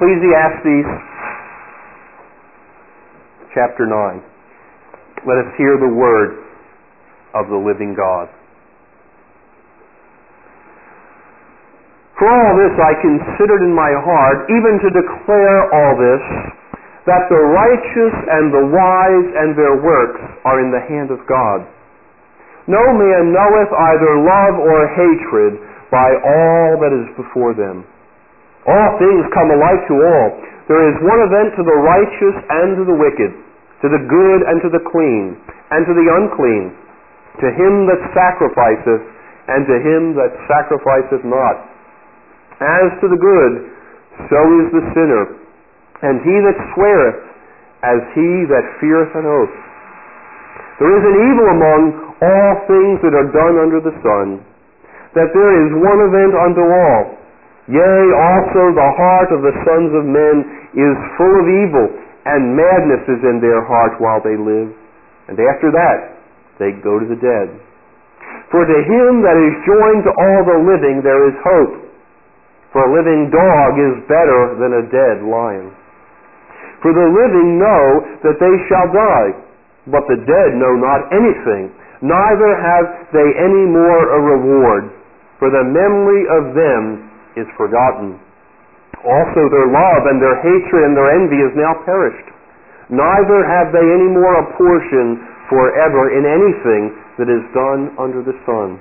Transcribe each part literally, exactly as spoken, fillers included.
Ecclesiastes chapter nine. Let us hear the word of the living God. For all this I considered in my heart, even to declare all this, that the righteous and the wise and their works are in the hand of God. No man knoweth either love or hatred by all that is before them. All things come alike to all. There is one event to the righteous and to the wicked, to the good and to the clean, and to the unclean, to him that sacrificeth, and to him that sacrificeth not. As to the good, so is the sinner, and he that sweareth, as he that feareth an oath. There is an evil among all things that are done under the sun, that there is one event unto all. Yea, also the heart of the sons of men is full of evil, and madness is in their heart while they live. And after that, they go to the dead. For to him that is joined to all the living there is hope. For a living dog is better than a dead lion. For the living know that they shall die, but the dead know not anything, neither have they any more a reward, for the memory of them is forgotten. Also their love and their hatred and their envy is now perished. Neither have they any more a portion forever in anything that is done under the sun.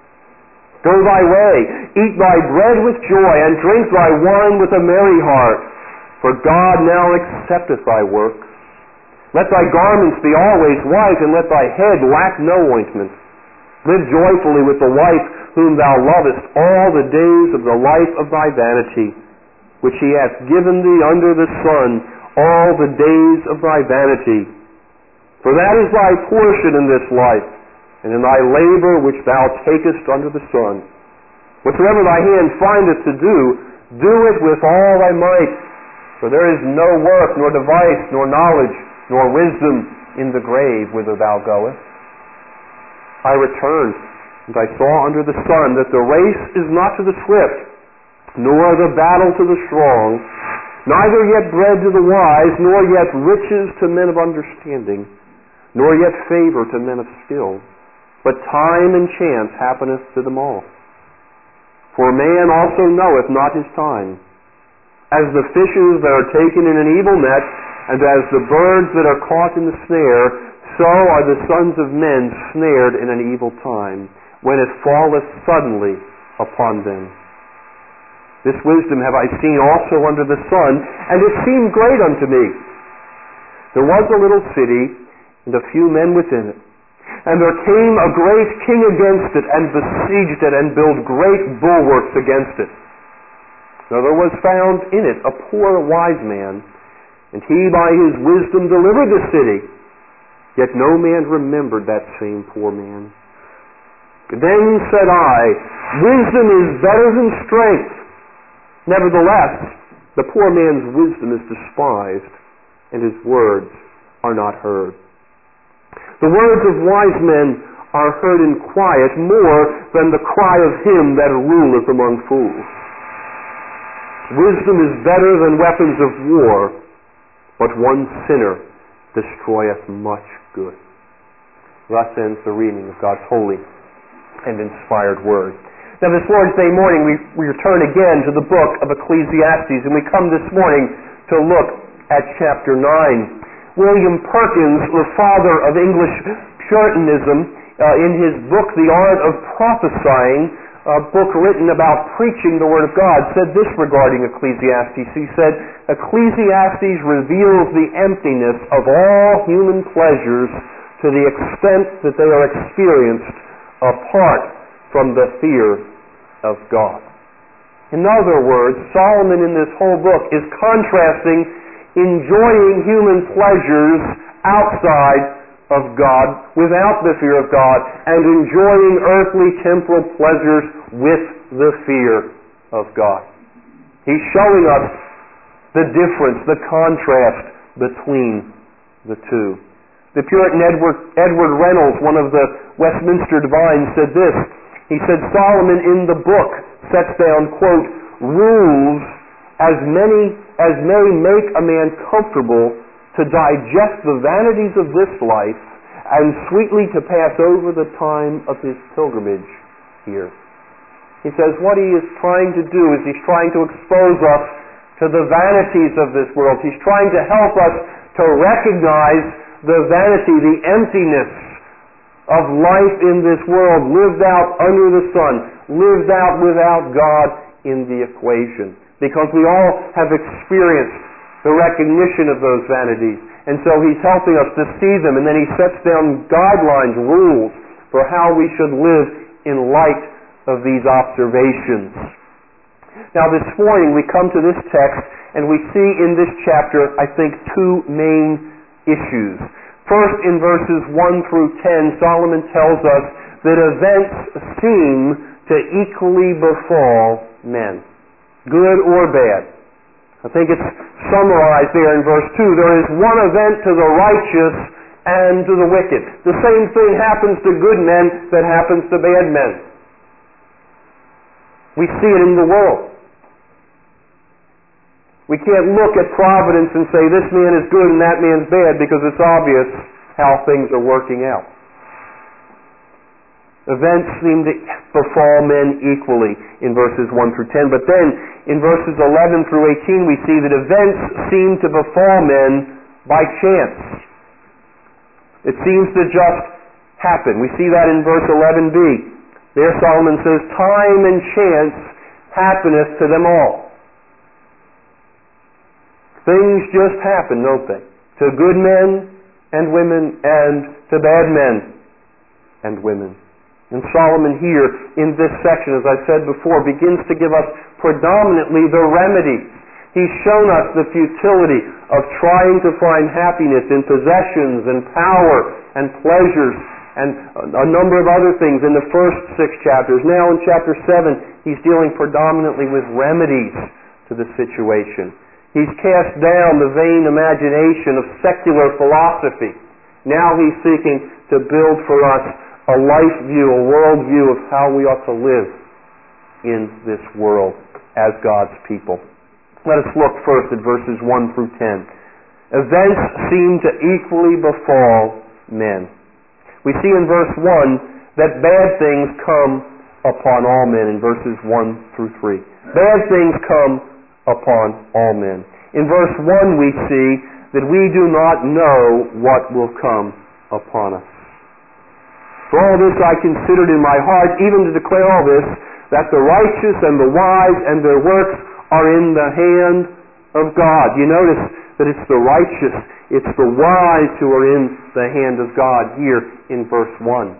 Go thy way, eat thy bread with joy, and drink thy wine with a merry heart, for God now accepteth thy works. Let thy garments be always white, and let thy head lack no ointment. Live joyfully with the wife whom thou lovest all the days of the life of thy vanity, which he hath given thee under the sun all the days of thy vanity. For that is thy portion in this life, and in thy labor which thou takest under the sun. Whatsoever thy hand findeth to do, do it with all thy might. For there is no work, nor device, nor knowledge, nor wisdom in the grave whither thou goest. I returned, and I saw under the sun that the race is not to the swift, nor the battle to the strong, neither yet bread to the wise, nor yet riches to men of understanding, nor yet favor to men of skill. But time and chance happeneth to them all. For man also knoweth not his time. As the fishes that are taken in an evil net, and as the birds that are caught in the snare, so are the sons of men snared in an evil time, when it falleth suddenly upon them. This wisdom have I seen also under the sun, and it seemed great unto me. There was a little city, and a few men within it. And there came a great king against it, and besieged it, and built great bulwarks against it. Now there was found in it a poor wise man, and he by his wisdom delivered the city. Yet no man remembered that same poor man. Then said I, wisdom is better than strength. Nevertheless, the poor man's wisdom is despised, and his words are not heard. The words of wise men are heard in quiet more than the cry of him that ruleth among fools. Wisdom is better than weapons of war, but one sinner destroyeth much good. Thus ends the reading of God's holy and inspired word. Now this Lord's Day morning we, we return again to the book of Ecclesiastes, and we come this morning to look at chapter nine. William Perkins, the father of English Puritanism, uh, in his book The Art of Prophesying, a book written about preaching the Word of God, said this regarding Ecclesiastes. He said, Ecclesiastes reveals the emptiness of all human pleasures to the extent that they are experienced apart from the fear of God. In other words, Solomon in this whole book is contrasting enjoying human pleasures outside of God, without the fear of God, and enjoying earthly temporal pleasures with the fear of God. He's showing us the difference, the contrast between the two. The Puritan Edward, Edward Reynolds, one of the Westminster divines, said this. He said, Solomon in the book sets down, quote, rules as many as may make a man comfortable to digest the vanities of this life and sweetly to pass over the time of his pilgrimage here. He says what he is trying to do is he's trying to expose us to the vanities of this world. He's trying to help us to recognize the vanity, the emptiness of life in this world, lived out under the sun, lived out without God in the equation. Because we all have experienced the recognition of those vanities. And so he's helping us to see them, and then he sets down guidelines, rules, for how we should live in light of these observations. Now this morning we come to this text, and we see in this chapter, I think, two main issues. First, in verses one through ten, Solomon tells us that events seem to equally befall men, good or bad. I think it's summarized there in verse two. There is one event to the righteous and to the wicked. The same thing happens to good men that happens to bad men. We see it in the world. We can't look at providence and say this man is good and that man's bad because it's obvious how things are working out. Events seem to befall men equally in verses one through ten. But then in verses eleven through eighteen we see that events seem to befall men by chance. It seems to just happen. We see that in verse eleven b. There Solomon says, time and chance happeneth to them all. Things just happen, don't they? To good men and women and to bad men and women. And Solomon here, in this section, as I said before, begins to give us predominantly the remedies. He's shown us the futility of trying to find happiness in possessions and power and pleasures and a number of other things in the first six chapters. Now in chapter seven, he's dealing predominantly with remedies to the situation. He's cast down the vain imagination of secular philosophy. Now he's seeking to build for us a life view, a world view of how we ought to live in this world as God's people. Let us look first at verses one through ten. Events seem to equally befall men. We see in verse one that bad things come upon all men in verses one through three. Bad things come upon all men. In verse one we see that we do not know what will come upon us. For all this I considered in my heart, even to declare all this, that the righteous and the wise and their works are in the hand of God. You notice that it's the righteous, it's the wise who are in the hand of God here in verse one.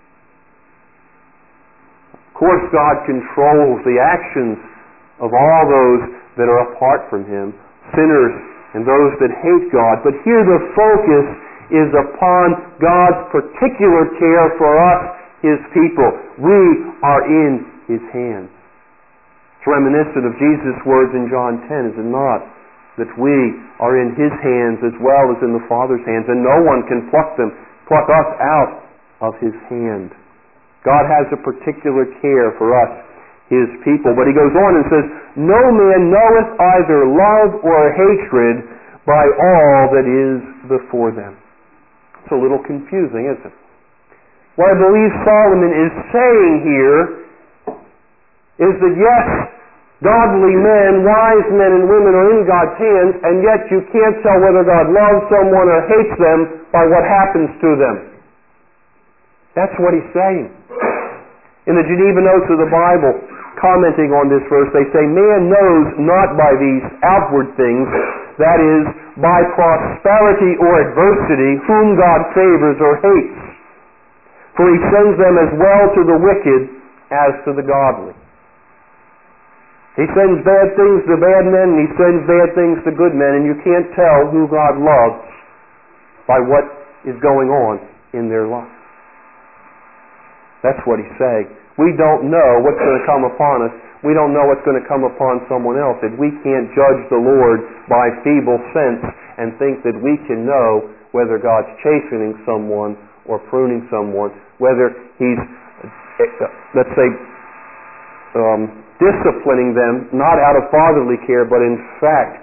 Of course, God controls the actions of all those that are apart from Him, sinners and those that hate God. But here the focus is upon God's particular care for us, His people. We are in His hands. It's reminiscent of Jesus' words in John ten, is it not? That we are in His hands as well as in the Father's hands, and no one can pluck them, pluck us out of His hand. God has a particular care for us, His people. But He goes on and says, no man knoweth either love or hatred by all that is before them. It's a little confusing, isn't it? What I believe Solomon is saying here is that yes, godly men, wise men and women are in God's hands, and yet you can't tell whether God loves someone or hates them by what happens to them. That's what he's saying. In the Geneva Notes of the Bible, commenting on this verse, they say, man knows not by these outward things, that is, by prosperity or adversity, whom God favors or hates. For He sends them as well to the wicked as to the godly. He sends bad things to bad men, and He sends bad things to good men, and you can't tell who God loves by what is going on in their life. That's what He's saying. We don't know what's going to come upon us. We don't know what's going to come upon someone else. And we can't judge the Lord by feeble sense and think that we can know whether God's chastening someone or pruning someone, whether He's, let's say, um, disciplining them, not out of fatherly care, but in fact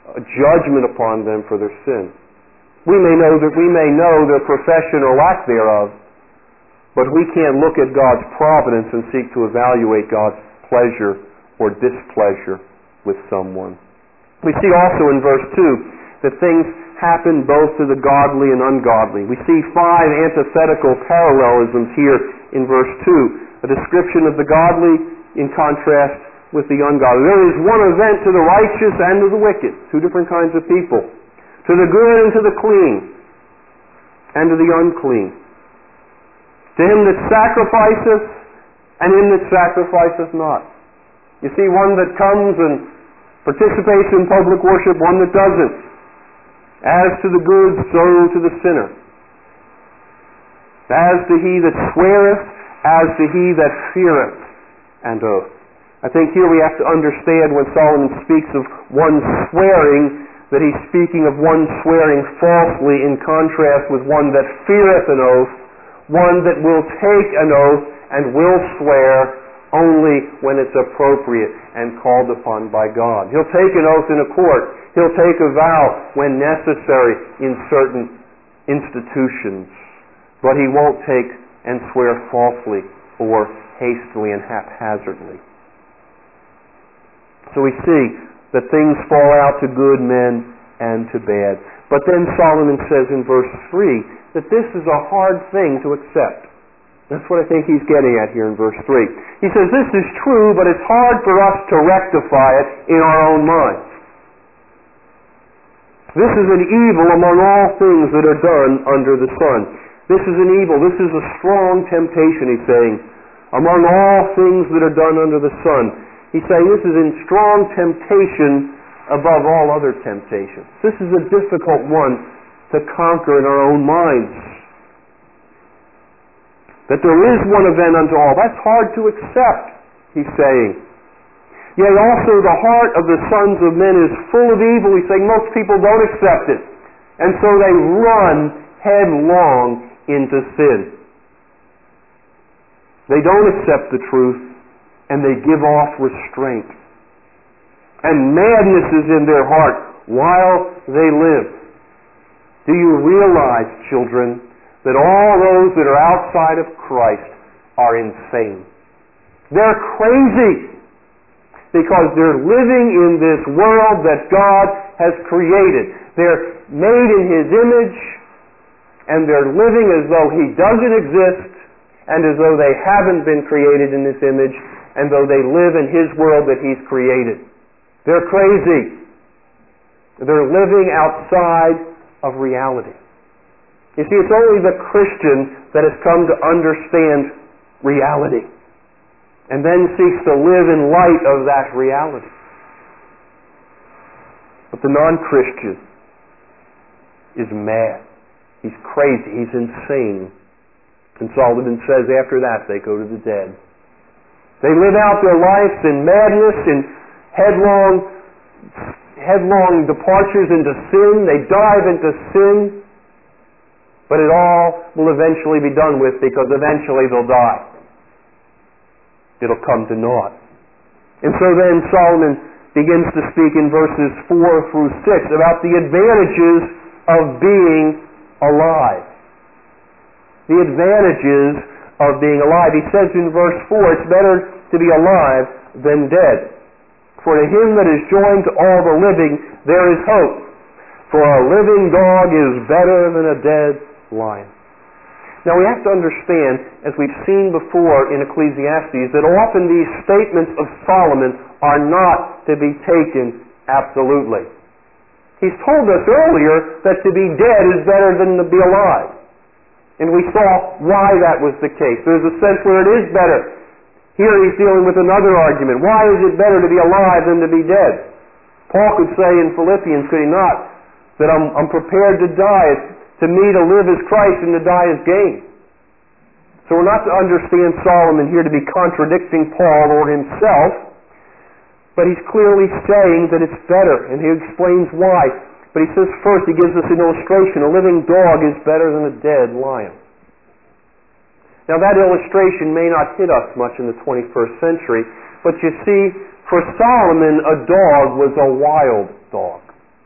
a judgment upon them for their sin. We may know that we may know their profession or lack thereof, but we can't look at God's providence and seek to evaluate God's pleasure or displeasure with someone. We see also in verse two that things happen both to the godly and ungodly. We see five antithetical parallelisms here in verse two. A description of the godly in contrast with the ungodly. There is one event to the righteous and to the wicked, two different kinds of people. To the good and to the clean, and to the unclean. To him that sacrificeth, and him that sacrificeth not. You see, one that comes and participates in public worship, one that doesn't. As to the good, so to the sinner. As to he that sweareth, as to he that feareth an oath. I think here we have to understand when Solomon speaks of one swearing, that he's speaking of one swearing falsely in contrast with one that feareth an oath, one that will take an oath and will swear only when it's appropriate and called upon by God. He'll take an oath in a court. He'll take a vow when necessary in certain institutions. But he won't take and swear falsely or hastily and haphazardly. So we see that things fall out to good men and to bad. But then Solomon says in verse three that this is a hard thing to accept. That's what I think he's getting at here in verse three. He says this is true, but it's hard for us to rectify it in our own minds. This is an evil among all things that are done under the sun. This is an evil. This is a strong temptation, he's saying, among all things that are done under the sun. He's saying this is in strong temptation above all other temptations. This is a difficult one to conquer in our own minds. That there is one event unto all. That's hard to accept, he's saying. Yea, also the heart of the sons of men is full of evil. He's saying most people don't accept it. And so they run headlong into sin. They don't accept the truth, and they give off restraint. And madness is in their heart while they live. Do you realize, children, that all those that are outside of Christ are insane? They're crazy because they're living in this world that God has created. They're made in His image, and they're living as though He doesn't exist, and as though they haven't been created in this image, and though they live in His world that He's created. They're crazy. They're living outside of reality. You see, it's only the Christian that has come to understand reality and then seeks to live in light of that reality. But the non-Christian is mad. He's crazy. He's insane. And Solomon says after that they go to the dead. They live out their lives in madness, in headlong, headlong departures into sin. They dive into sin. But it all will eventually be done with because eventually they'll die. It'll come to naught. And so then Solomon begins to speak in verses four through six about the advantages of being alive. The advantages of being alive. He says in verse four, it's better to be alive than dead. For to him that is joined to all the living, there is hope. For a living dog is better than a dead lion. Now we have to understand, as we've seen before in Ecclesiastes, that often these statements of Solomon are not to be taken absolutely. He's told us earlier that to be dead is better than to be alive. And we saw why that was the case. There's a sense where it is better. Here he's dealing with another argument. Why is it better to be alive than to be dead? Paul could say in Philippians, could he not, that I'm, I'm prepared to die. To me to live is Christ and to die is gain. So we're not to understand Solomon here to be contradicting Paul or himself, but he's clearly saying that it's better, and he explains why. But he says first, he gives us an illustration. A living dog is better than a dead lion. Now that illustration may not hit us much in the twenty-first century, but you see, for Solomon, a dog was a wild dog.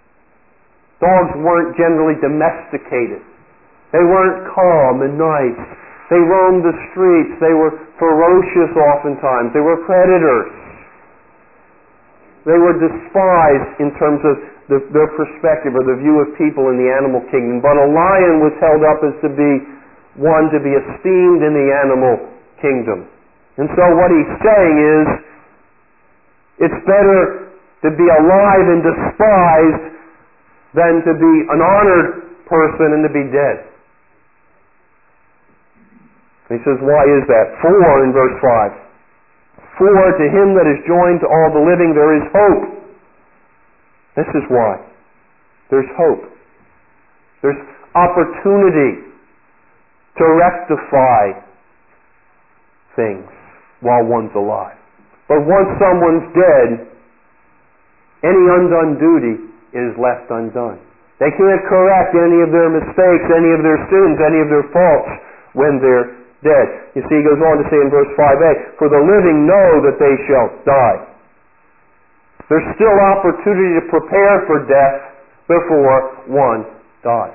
Dogs weren't generally domesticated. They weren't calm and nice. They roamed the streets. They were ferocious oftentimes. They were predators. They were despised in terms of the, their perspective or the view of people in the animal kingdom. But a lion was held up as to be one to be esteemed in the animal kingdom. And so what he's saying is, it's better to be alive and despised than to be an honored person and to be dead. He says, why is that? For, in verse five, for to him that is joined to all the living there is hope. This is why. There's hope. There's opportunity to rectify things while one's alive. But once someone's dead, any undone duty is left undone. They can't correct any of their mistakes, any of their sins, any of their faults when they're dead. You see, he goes on to say in verse five a, for the living know that they shall die. There's still opportunity to prepare for death before one dies.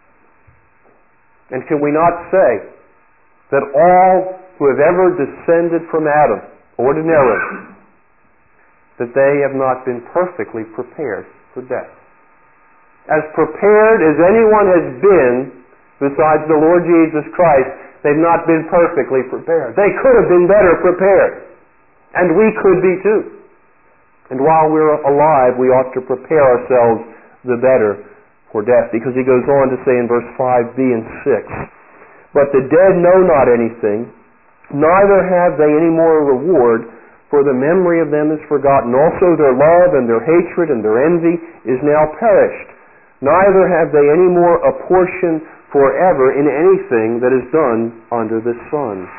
And can we not say that all who have ever descended from Adam, ordinarily, that they have not been perfectly prepared for death? As prepared as anyone has been, besides the Lord Jesus Christ, they've not been perfectly prepared. They could have been better prepared. And we could be too. And while we're alive, we ought to prepare ourselves the better for death. Because he goes on to say in verse five b and six, but the dead know not anything, neither have they any more reward, for the memory of them is forgotten. Also their love and their hatred and their envy is now perished. Neither have they any more a portion forever in anything that is done under the sun.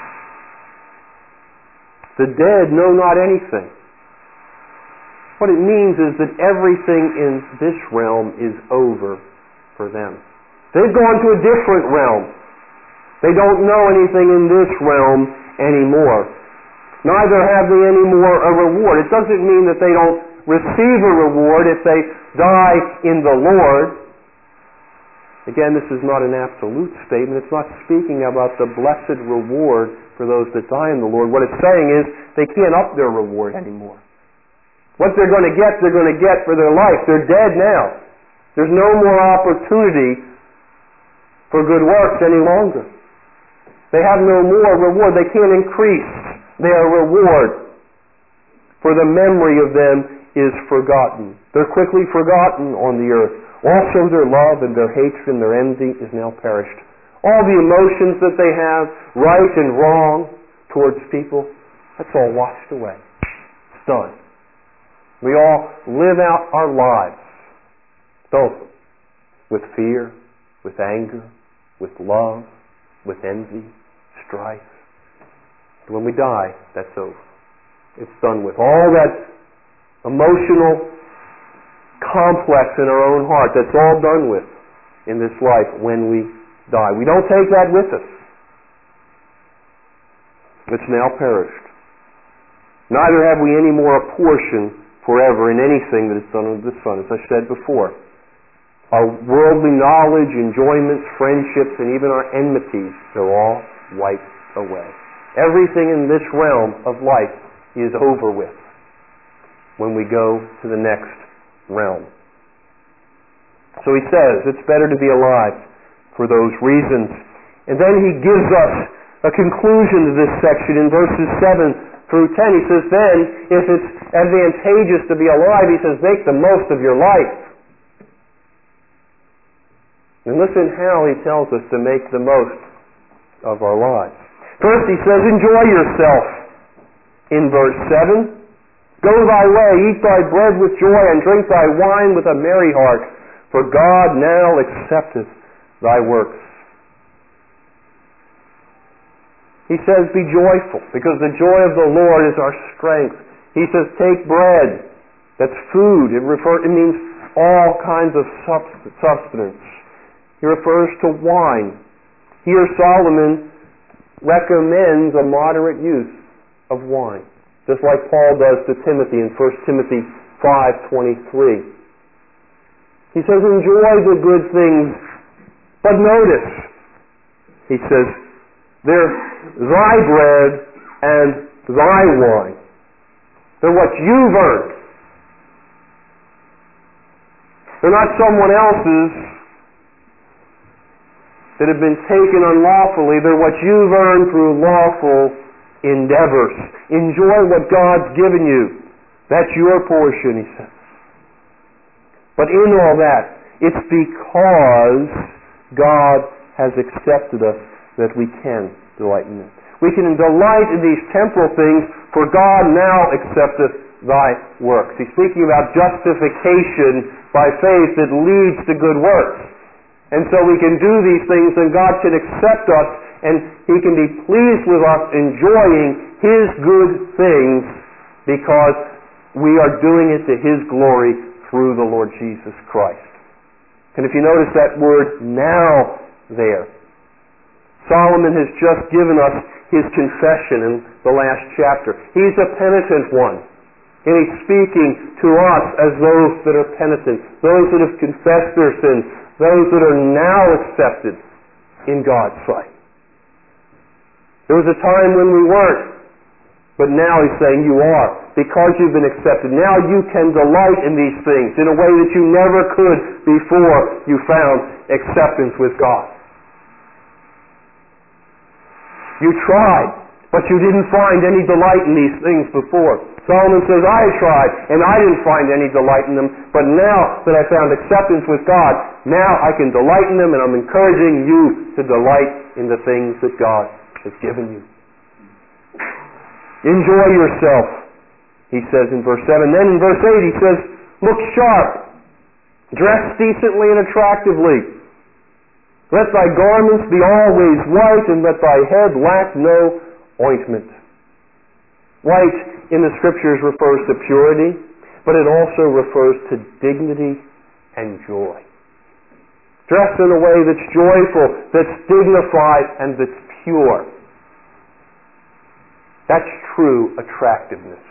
The dead know not anything. What it means is that everything in this realm is over for them. They've gone to a different realm. They don't know anything in this realm anymore. Neither have they any more a reward. It doesn't mean that they don't receive a reward if they die in the Lord. Again, this is not an absolute statement. It's not speaking about the blessed reward for those that die in the Lord. What it's saying is they can't up their reward anymore. What they're going to get, they're going to get for their life. They're dead now. There's no more opportunity for good works any longer. They have no more reward. They can't increase their reward. For the memory of them is forgotten. They're quickly forgotten on the earth. Also their love and their hatred and their envy is now perished. All the emotions that they have, right and wrong, towards people, that's all washed away. It's done. We all live out our lives, both with fear, with anger, with love, with envy, strife. But when we die, that's over. It's done with. All that emotional complex in our own heart, that's all done with in this life when we die. We don't take that with us. It's now perished. Neither have we any more a portion forever in anything that is done under the sun. As I said before, our worldly knowledge, enjoyments, friendships, and even our enmities, they're all wiped away. Everything in this realm of life is over with when we go to the next realm. So he says it's better to be alive for those reasons. And then he gives us a conclusion to this section in verses seven through ten. He says, then, if it's advantageous to be alive, he says, make the most of your life. And listen how he tells us to make the most of our lives. First, he says, enjoy yourself. In verse seven, go thy way, eat thy bread with joy, and drink thy wine with a merry heart, for God now accepteth thy works. He says, be joyful, because the joy of the Lord is our strength. He says, take bread. That's food. It, refer, it means all kinds of substance. He refers to wine. Here Solomon recommends a moderate use of wine, just like Paul does to Timothy in First Timothy five twenty-three. He says, enjoy the good things, but notice, he says, they're thy bread and thy wine. They're what you've earned. They're not someone else's that have been taken unlawfully. They're what you've earned through lawful endeavors. Enjoy what God's given you. That's your portion, he says. But in all that, it's because God has accepted us that we can delight in it. We can delight in these temporal things, for God now accepteth thy works. He's speaking about justification by faith that leads to good works. And so we can do these things, and God can accept us, and He can be pleased with us enjoying His good things because we are doing it to His glory through the Lord Jesus Christ. And if you notice that word now there, Solomon has just given us his confession in the last chapter. He's a penitent one. And he's speaking to us as those that are penitent, those that have confessed their sins, those that are now accepted in God's sight. There was a time when we weren't, but now he's saying you are. Because you've been accepted, now you can delight in these things in a way that you never could before you found acceptance with God. You tried, but you didn't find any delight in these things before. Solomon says, I tried, and I didn't find any delight in them, but now that I found acceptance with God, now I can delight in them, and I'm encouraging you to delight in the things that God has given you. Enjoy yourself, he says in verse seven. Then in verse eight he says, look sharp, dress decently and attractively. Let thy garments be always white, and let thy head lack no ointment. White in the Scriptures refers to purity, but it also refers to dignity and joy. Dress in a way that's joyful, that's dignified, and that's pure. That's true attractiveness.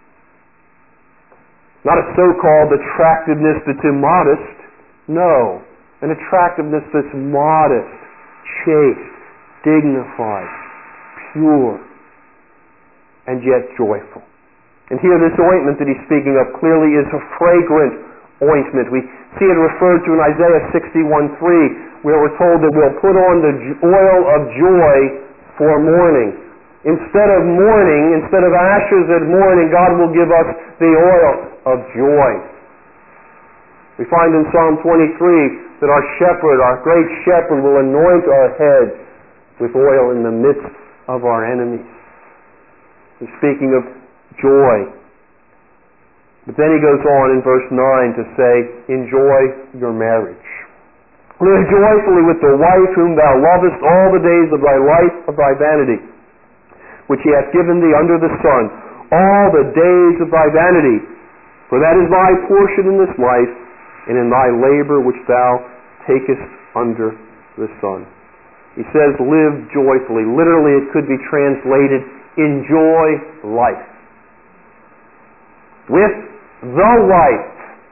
Not a so-called attractiveness that's immodest. No. An attractiveness that's modest, chaste, dignified, pure, and yet joyful. And here this ointment that he's speaking of clearly is a fragrant ointment. We see it referred to in Isaiah sixty-one three, where we're told that we'll put on the oil of joy for mourning. Instead of mourning, instead of ashes at mourning, God will give us the oil of joy. We find in Psalm twenty-three that our shepherd, our great shepherd, will anoint our heads with oil in the midst of our enemies. He's speaking of joy. But then he goes on in verse nine to say, enjoy your marriage. Live joyfully with the wife whom thou lovest all the days of thy life of thy vanity, which he hath given thee under the sun, all the days of thy vanity. For that is thy portion in this life, and in thy labor which thou takest under the sun. He says, live joyfully. Literally, it could be translated, enjoy life. With the wife.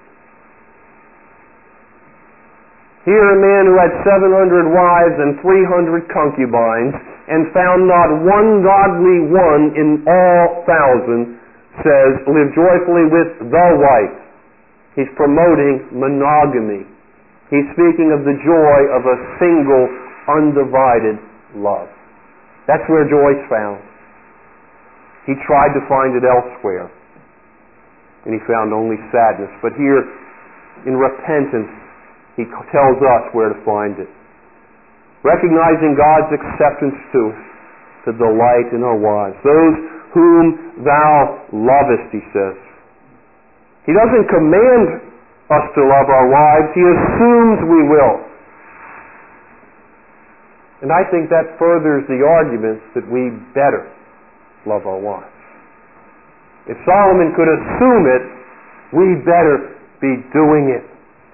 Here a man who had seven hundred wives and three hundred concubines, and found not one godly one in all thousand, says, live joyfully with the wife. He's promoting monogamy. He's speaking of the joy of a single, undivided love. That's where joy's found. He tried to find it elsewhere, and he found only sadness. But here, in repentance, he tells us where to find it. Recognizing God's acceptance to us, to delight in our wives. Those whom thou lovest, he says. He doesn't command us to love our wives. He assumes we will. And I think that furthers the argument that we better love our wives. If Solomon could assume it, we better be doing it.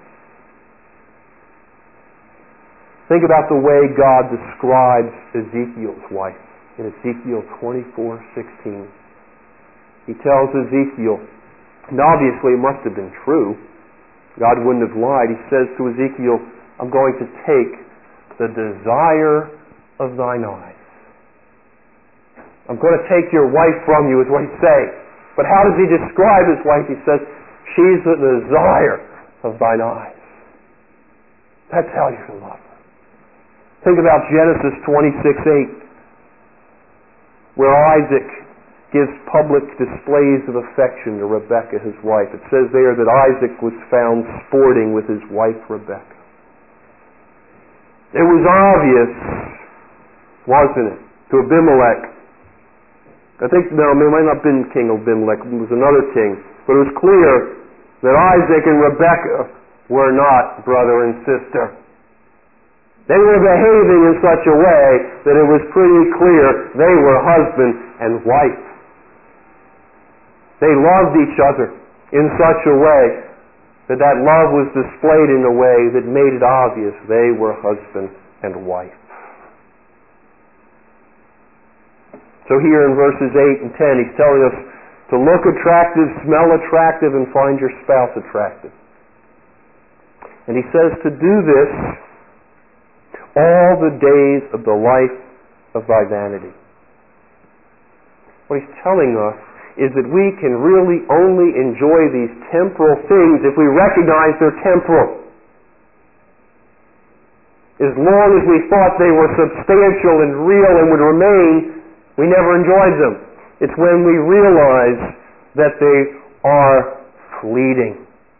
Think about the way God describes Ezekiel's wife in Ezekiel twenty-four sixteen. He tells Ezekiel, and obviously it must have been true, God wouldn't have lied. He says to Ezekiel, I'm going to take the desire of thine eyes. I'm going to take your wife from you, is what he's saying. But how does he describe his wife? He says, she's the desire of thine eyes. That's how you can love her. Think about Genesis twenty-six eight, where Isaac gives public displays of affection to Rebekah, his wife. It says there that Isaac was found sporting with his wife Rebekah. It was obvious, wasn't it, to Abimelech. I think, no, it might not have been King Abimelech, it was another king. But it was clear that Isaac and Rebekah were not brother and sister. They were behaving in such a way that it was pretty clear they were husband and wife. They loved each other in such a way that that love was displayed in a way that made it obvious they were husband and wife. So here in verses eight and ten, he's telling us to look attractive, smell attractive, and find your spouse attractive. And he says to do this all the days of the life of thy vanity. What he's telling us is that we can really only enjoy these temporal things if we recognize they're temporal. As long as we thought they were substantial and real and would remain, we never enjoyed them. It's when we realize that they are fleeting.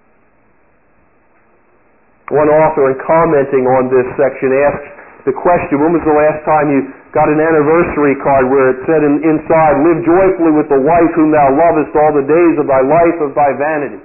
One author, in commenting on this section, asks the question, when was the last time you got an anniversary card where it said in, inside, live joyfully with the wife whom thou lovest all the days of thy life of thy vanity?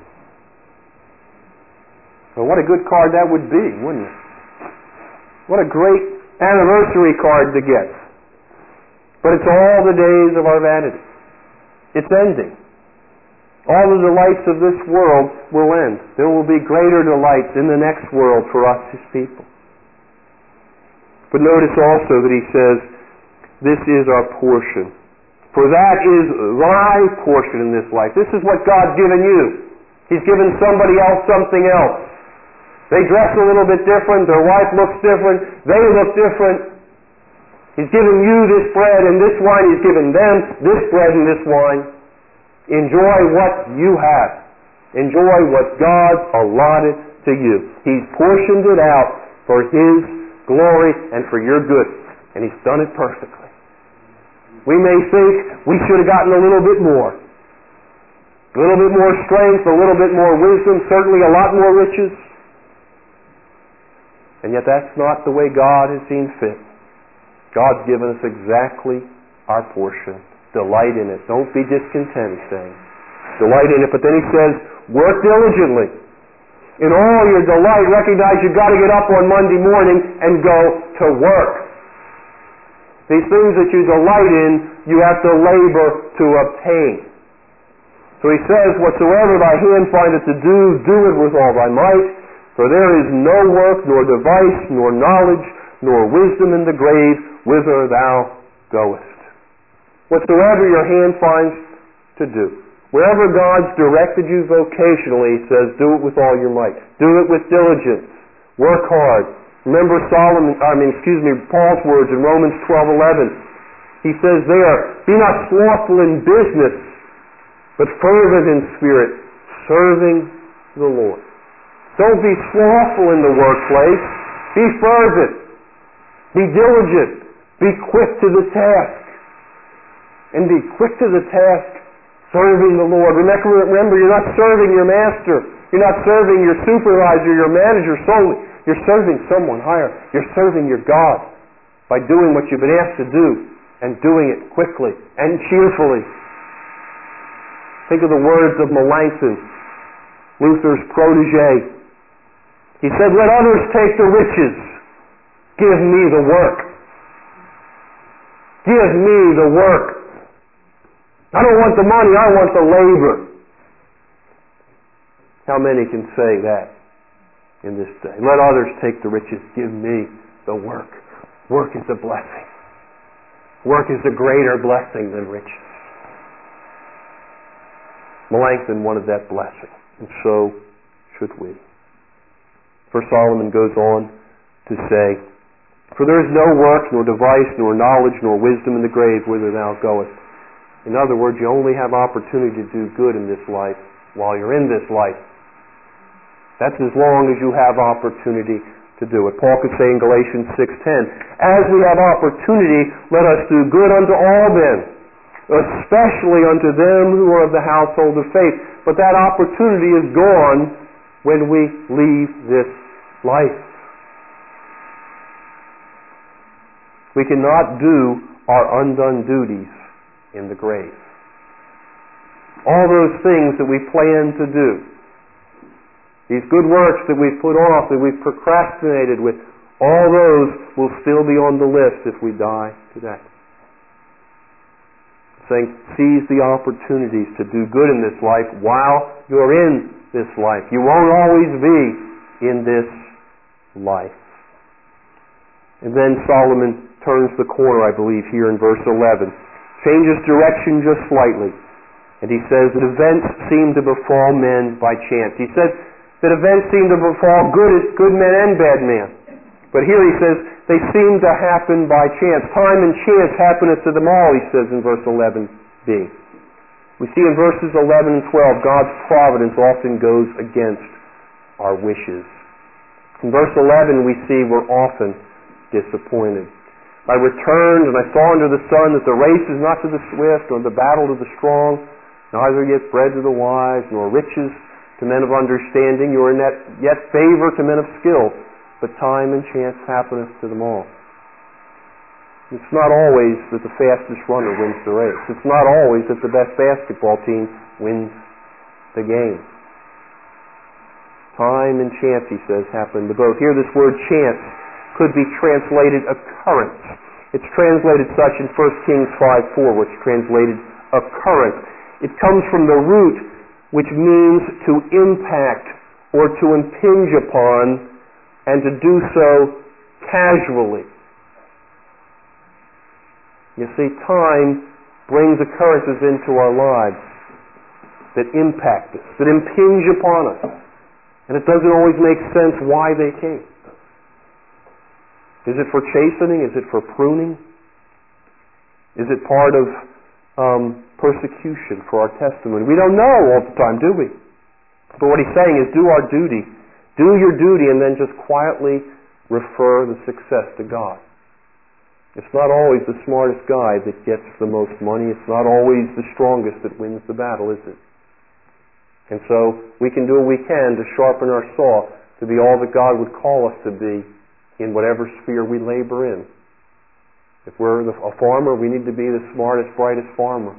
Well, what a good card that would be, wouldn't it? What a great anniversary card to get. But it's all the days of our vanity. It's ending. All the delights of this world will end. There will be greater delights in the next world for us, his people. But notice also that he says, this is our portion. For that is thy portion in this life. This is what God's given you. He's given somebody else something else. They dress a little bit different. Their wife looks different. They look different. He's given you this bread and this wine. He's given them this bread and this wine. Enjoy what you have. Enjoy what God allotted to you. He's portioned it out for his glory and for your good. And he's done it perfectly. We may think we should have gotten a little bit more. A little bit more strength, a little bit more wisdom, certainly a lot more riches. And yet that's not the way God has seen fit. God's given us exactly our portion. Delight in it. Don't be discontent, he's saying. Delight in it. But then he says, work diligently. In all your delight, recognize you've got to get up on Monday morning and go to work. These things that you delight in, you have to labor to obtain. So he says, whatsoever thy hand findeth to do, do it with all thy might. For there is no work, nor device, nor knowledge, nor wisdom in the grave, whither thou goest. Whatsoever your hand finds to do. Wherever God's directed you vocationally, he says, do it with all your might. Do it with diligence. Work hard. Remember Solomon, I mean, excuse me, Paul's words in Romans twelve eleven. He says there, be not slothful in business, but fervent in spirit, serving the Lord. Don't be slothful in the workplace. Be fervent. Be diligent. Be quick to the task. And be quick to the task serving the Lord. Remember, remember, you're not serving your master. You're not serving your supervisor, your manager solely. You're serving someone higher. You're serving your God by doing what you've been asked to do and doing it quickly and cheerfully. Think of the words of Melanchthon, Luther's protege. He said, let others take the riches. Give me the work. Give me the work. I don't want the money, I want the labor. How many can say that in this day? Let others take the riches, give me the work. Work is a blessing. Work is a greater blessing than riches. Melanchthon wanted that blessing, and so should we. For Solomon goes on to say, "For there is no work, nor device, nor knowledge, nor wisdom in the grave whither thou goest." In other words, you only have opportunity to do good in this life while you're in this life. That's as long as you have opportunity to do it. Paul could say in Galatians six ten, "As we have opportunity, let us do good unto all men, especially unto them who are of the household of faith." But that opportunity is gone when we leave this life. We cannot do our undone duties in the grave. All those things that we plan to do, these good works that we've put off, that we've procrastinated with, all those will still be on the list if we die today. Saying, seize the opportunities to do good in this life while you're in this life. You won't always be in this life. And then Solomon turns the corner, I believe, here in verse eleven. Changes direction just slightly. And he says that events seem to befall men by chance. He says that events seem to befall good, good men and bad men. But here he says they seem to happen by chance. Time and chance happeneth to them all, he says in verse eleven b. We see in verses eleven and twelve, God's providence often goes against our wishes. In verse eleven we see we're often disappointed. "I returned, and I saw under the sun that the race is not to the swift, nor the battle to the strong, neither yet bread to the wise, nor riches to men of understanding, nor yet favor to men of skill. But time and chance happeneth to them all." It's not always that the fastest runner wins the race. It's not always that the best basketball team wins the game. Time and chance, he says, happen to both. Here this word chance could be translated occurrence. It's translated such in First Kings five four, which is translated occurrence. It comes from the root which means to impact or to impinge upon, and to do so casually. You see, time brings occurrences into our lives that impact us, that impinge upon us. And it doesn't always make sense why they came. Is it for chastening? Is it for pruning? Is it part of um, persecution for our testimony? We don't know all the time, do we? But what he's saying is do our duty. Do your duty and then just quietly refer the success to God. It's not always the smartest guy that gets the most money. It's not always the strongest that wins the battle, is it? And so we can do what we can to sharpen our saw to be all that God would call us to be in whatever sphere we labor in. If we're a farmer, we need to be the smartest, brightest farmer.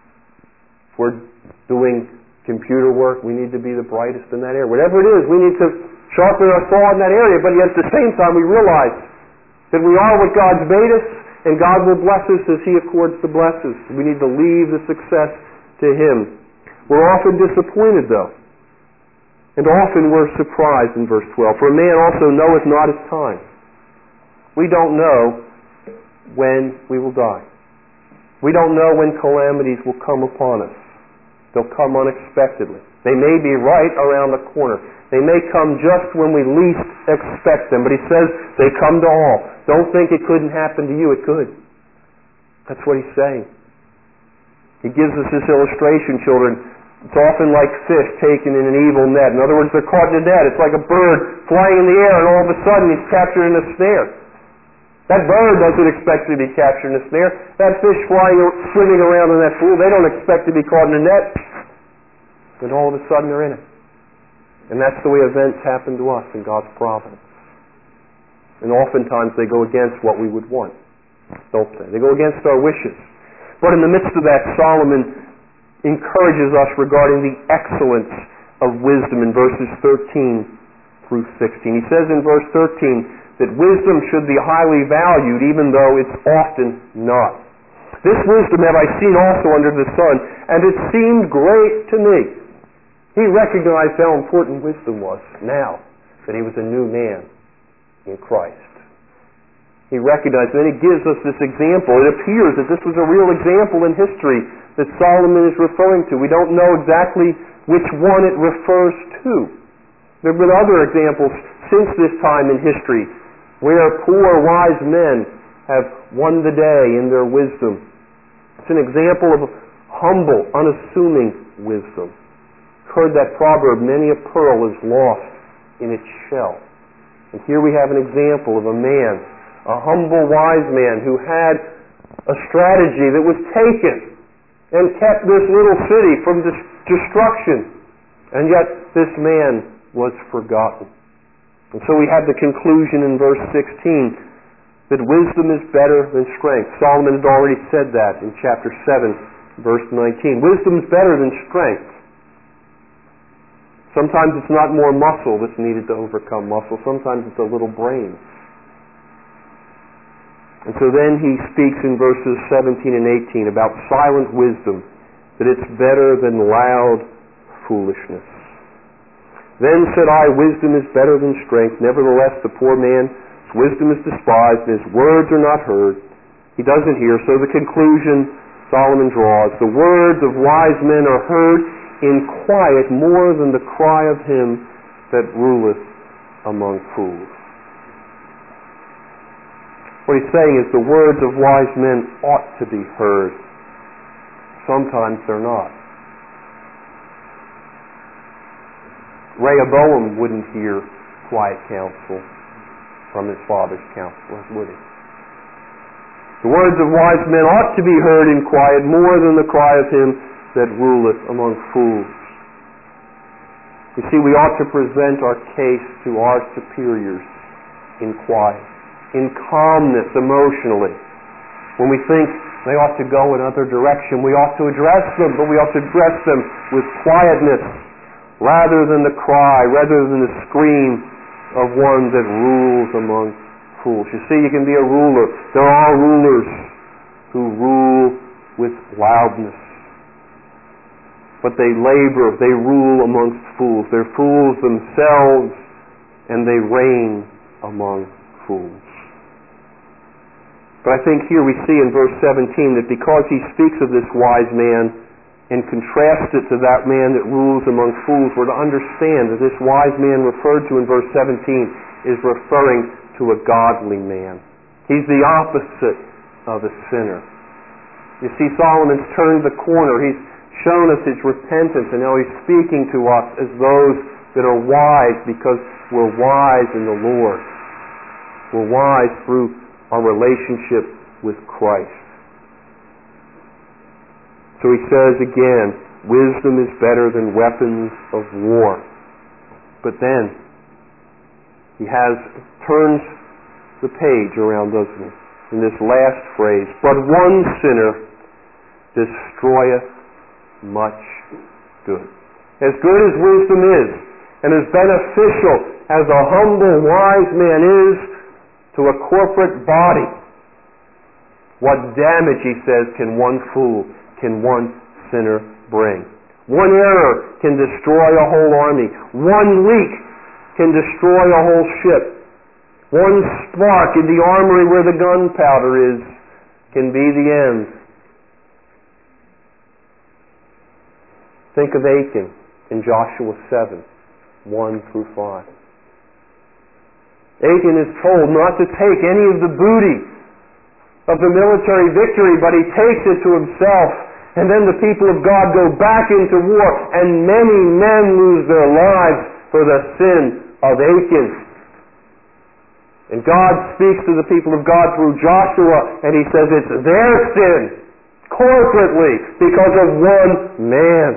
If we're doing computer work, we need to be the brightest in that area. Whatever it is, we need to sharpen our saw in that area, but yet at the same time we realize that we are what God's made us, and God will bless us as He accords to bless us. We need to leave the success to Him. We're often disappointed, though. And often we're surprised in verse twelve. "For a man also knoweth not his time." We don't know when we will die. We don't know when calamities will come upon us. They'll come unexpectedly. They may be right around the corner. They may come just when we least expect them. But he says they come to all. Don't think it couldn't happen to you. It could. That's what he's saying. He gives us this illustration, children. It's often like fish taken in an evil net. In other words, they're caught in a net. It's like a bird flying in the air, and all of a sudden he's captured in a snare. That bird doesn't expect to be captured in a snare. That fish flying, swimming around in that pool, they don't expect to be caught in a net. And all of a sudden they're in it. And that's the way events happen to us in God's providence. And oftentimes they go against what we would want, don't they? They go against our wishes. But in the midst of that, Solomon encourages us regarding the excellence of wisdom in verses thirteen through sixteen. He says in verse thirteen that wisdom should be highly valued even though it's often not. "This wisdom have I seen also under the sun, and it seemed great to me." He recognized how important wisdom was now that he was a new man in Christ. He recognized, and then he gives us this example. It appears that this was a real example in history that Solomon is referring to. We don't know exactly which one it refers to. There have been other examples since this time in history where poor, wise men have won the day in their wisdom. It's an example of humble, unassuming wisdom. Heard that proverb, many a pearl is lost in its shell. And here we have an example of a man, a humble, wise man who had a strategy that was taken and kept this little city from dis- destruction. And yet this man was forgotten. And so we have the conclusion in verse sixteen that wisdom is better than strength. Solomon had already said that in chapter seven, verse nineteen. Wisdom is better than strength. Sometimes it's not more muscle that's needed to overcome muscle. Sometimes it's a little brain. And so then he speaks in verses seventeen and eighteen about silent wisdom, that it's better than loud foolishness. Then said I, wisdom is better than strength. Nevertheless, the poor man's wisdom is despised, and his words are not heard. He doesn't hear. So the conclusion Solomon draws, the words of wise men are heard in quiet more than the cry of him that ruleth among fools. What he's saying is the words of wise men ought to be heard. Sometimes they're not. Rehoboam wouldn't hear quiet counsel from his father's counselors, would he? The words of wise men ought to be heard in quiet more than the cry of him that ruleth among fools. You see, we ought to present our case to our superiors in quiet, in calmness emotionally. When we think they ought to go another direction, we ought to address them, but we ought to address them with quietness rather than the cry, rather than the scream of one that rules among fools. You see, you can be a ruler. There are rulers who rule with loudness, but they labor, they rule amongst fools. They're fools themselves, and they reign among fools. But I think here we see in verse seventeen that because he speaks of this wise man and contrasts it to that man that rules among fools, we're to understand that this wise man referred to in verse seventeen is referring to a godly man. He's the opposite of a sinner. You see, Solomon's turned the corner. He's shown us his repentance, and now he's speaking to us as those that are wise because we're wise in the Lord. We're wise through our relationship with Christ. So he says again, wisdom is better than weapons of war. But then he has turns the page around, doesn't he? In this last phrase, but one sinner destroyeth much good. As good as wisdom is, and as beneficial as a humble, wise man is to a corporate body, what damage, he says, can one fool, can one sinner bring? One error can destroy a whole army. One leak can destroy a whole ship. One spark in the armory where the gunpowder is can be the end. Think of Achan in Joshua seven, one through five. Achan is told not to take any of the booty of the military victory, but he takes it to himself. And then the people of God go back into war, and many men lose their lives for the sin of Achan. And God speaks to the people of God through Joshua, and he says it's their sin, corporately, because of one man.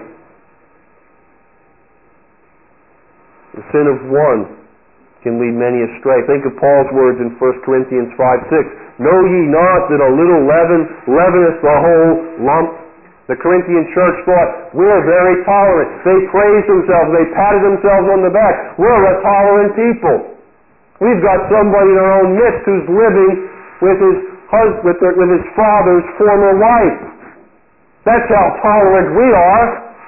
The sin of one can lead many astray. Think of Paul's words in First Corinthians five six. Know ye not that a little leaven leaveneth the whole lump? The Corinthian church thought, we're very tolerant. They praised themselves. They patted themselves on the back. We're a tolerant people. We've got somebody in our own midst who's living with his husband, with, their, with his father's former wife. That's how tolerant we are.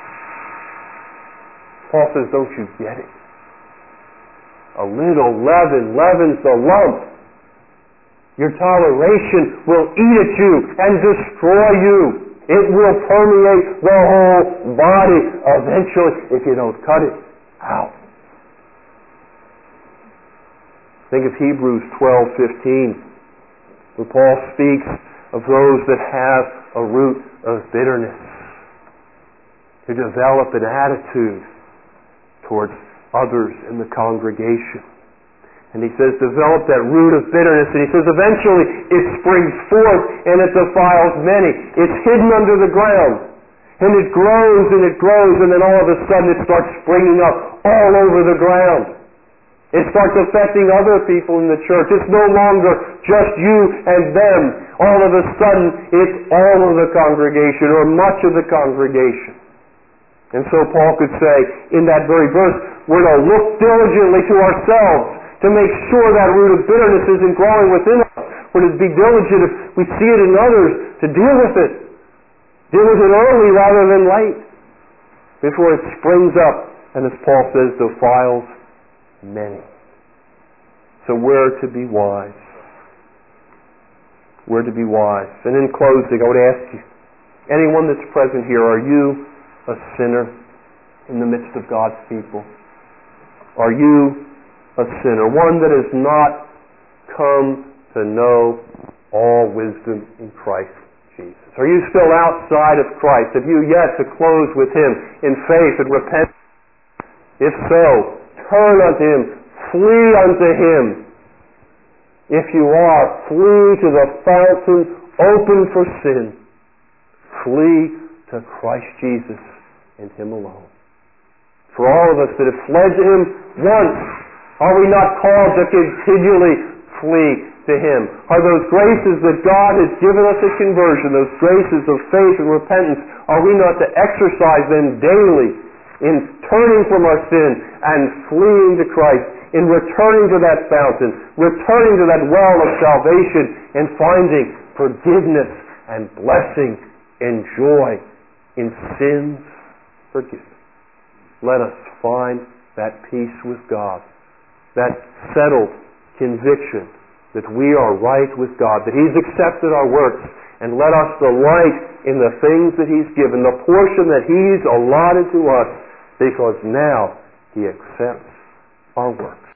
Paul says, don't you get it? A little leaven leavens the lump. Your toleration will eat at you and destroy you. It will permeate the whole body eventually if you don't cut it out. Think of Hebrews twelve fifteen, where Paul speaks of those that have a root of bitterness, to develop an attitude towards others in the congregation. And he says, develop that root of bitterness. And he says, eventually it springs forth and it defiles many. It's hidden under the ground. And it grows and it grows, and then all of a sudden it starts springing up all over the ground. It starts affecting other people in the church. It's no longer just you and them. All of a sudden it's all of the congregation, or much of the congregation. And so Paul could say in that very verse, we're to look diligently to ourselves to make sure that root of bitterness isn't growing within us. We're to be diligent if we see it in others to deal with it. Deal with it early rather than late, before it springs up and, as Paul says, defiles many. So we're to be wise. We're to be wise. And in closing, I would ask you, anyone that's present here, are you a sinner in the midst of God's people? Are you a sinner, one that has not come to know all wisdom in Christ Jesus? Are you still outside of Christ? Have you yet to close with Him in faith and repentance? If so, turn unto Him, flee unto Him. If you are, flee to the fountain open for sin. Flee to Christ Jesus and Him alone. For all of us that have fled to Him once, are we not called to continually flee to Him? Are those graces that God has given us at conversion, those graces of faith and repentance, are we not to exercise them daily in turning from our sin and fleeing to Christ, in returning to that fountain, returning to that well of salvation, and finding forgiveness and blessing and joy in sins forgiven? Let us find that peace with God, that settled conviction that we are right with God, that He's accepted our works, and let us delight in the things that He's given, the portion that He's allotted to us, because now He accepts our works.